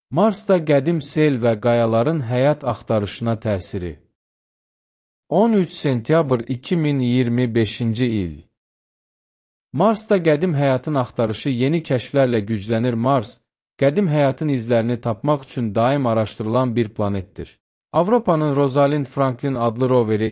Marsda qədim sel və qayaların həyat axtarışına təsiri. 13 sentyabr 2025-ci il. Marsda qədim həyatın axtarışı yeni kəşflərlə güclənir. Mars, qədim həyatın izlərini tapmaq üçün daim araşdırılan bir planetdir. Avropanın Rosalind Franklin adlı roveri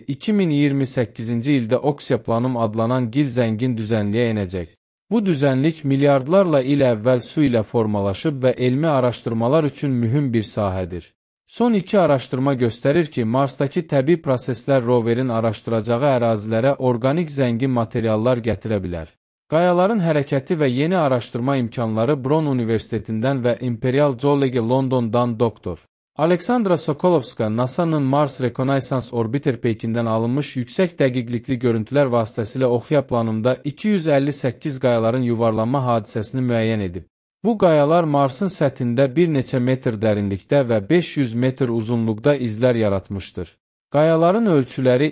2028-ci ildə Oxyaplanum adlanan gil zəngin düzənliyə enəcək. Bu düzənlik milyardlarla il əvvəl su ilə formalaşıb və elmi araşdırmalar üçün mühüm bir sahədir. Son iki araşdırma göstərir ki, Marsdakı təbii proseslər roverin araşdıracağı ərazilərə orqanik zəngin materiallar gətirə bilər. Qayaların hərəkəti və yeni araşdırma imkanları Bron Universitetindən və Imperial Geology Londondan doktor Aleksandra Sokolovska, NASA-nın Mars Reconnaissance Orbiter peykindən alınmış yüksək dəqiqlikli görüntülər vasitəsilə Oxyaplanumda 258 qayaların yuvarlanma hadisəsini müəyyən edib. Bu qayalar Marsın səthində bir neçə metr dərinlikdə və 500 metr uzunluqda izlər yaratmışdır. Qayaların ölçüləri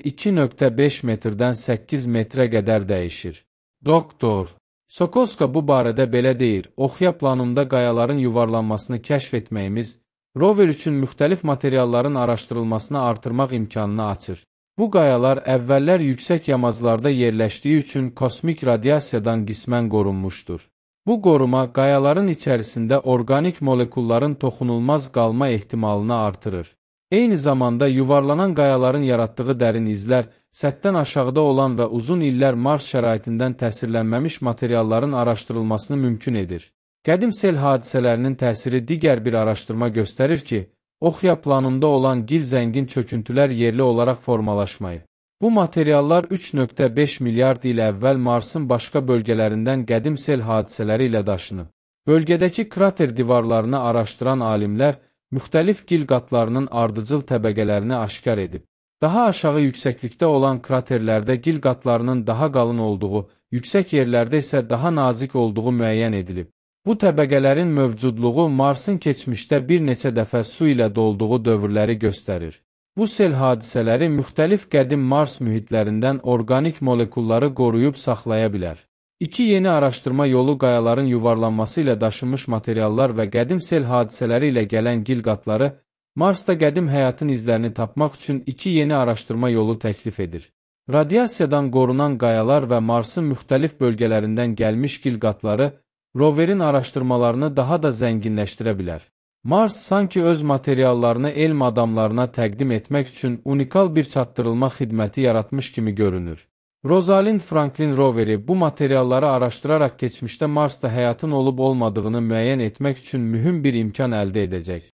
2,5 metrdən 8 metrə qədər dəyişir. Doktor Sokolovska bu barədə belə deyir: Oxyaplanumda qayaların yuvarlanmasını kəşf etməyimiz, rover üçün müxtəlif materialların araşdırılmasını artırmaq imkanını açır. Bu qayalar əvvəllər yüksək yamaclarda yerləşdiyi üçün kosmik radiasiyadan qismən qorunmuşdur. Bu qoruma qayaların içərisində orqanik molekulların toxunulmaz qalma ehtimalını artırır. Eyni zamanda yuvarlanan qayaların yaratdığı dərin izlər, səthdən aşağıda olan və uzun illər Mars şəraitindən təsirlənməmiş materialların araşdırılmasını mümkün edir. Qədim sel hadisələrinin təsiri digər bir araşdırma göstərir ki, Oxyaplanumda olan gil zəngin çöküntülər yerli olaraq formalaşmayıb. Bu materiallar 3,5 milyard il əvvəl Marsın başqa bölgələrindən qədim sel hadisələri ilə daşınıb. Bölgədəki krater divarlarını araşdıran alimlər müxtəlif gil qatlarının ardıcıl təbəqələrini aşkar edib. Daha aşağı yüksəklikdə olan kraterlərdə gil qatlarının daha qalın olduğu, yüksək yerlərdə isə daha nazik olduğu müəyyən edilib. Bu təbəqələrin mövcudluğu Marsın keçmişdə bir neçə dəfə su ilə dolduğu dövrləri göstərir. Bu sel hadisələri müxtəlif qədim Mars mühitlərindən orqanik molekulları qoruyub saxlaya bilər. İki yeni araşdırma yolu qayaların yuvarlanması ilə daşınmış materiallar və qədim sel hadisələri ilə gələn gil qatları, Marsda qədim həyatın izlərini tapmaq üçün iki yeni araşdırma yolu təklif edir. Radiasiyadan qorunan qayalar və Marsın müxtəlif bölgələrindən gəlmiş gil qatları roverin araşdırmalarını daha da zənginləşdirə bilər. Mars sanki öz materiallarını elm adamlarına təqdim etmək üçün unikal bir çatdırılma xidməti yaratmış kimi görünür. Rosalind Franklin roveri bu materialları araşdıraraq keçmişdə Marsda həyatın olub-olmadığını müəyyən etmək üçün mühüm bir imkan əldə edəcək.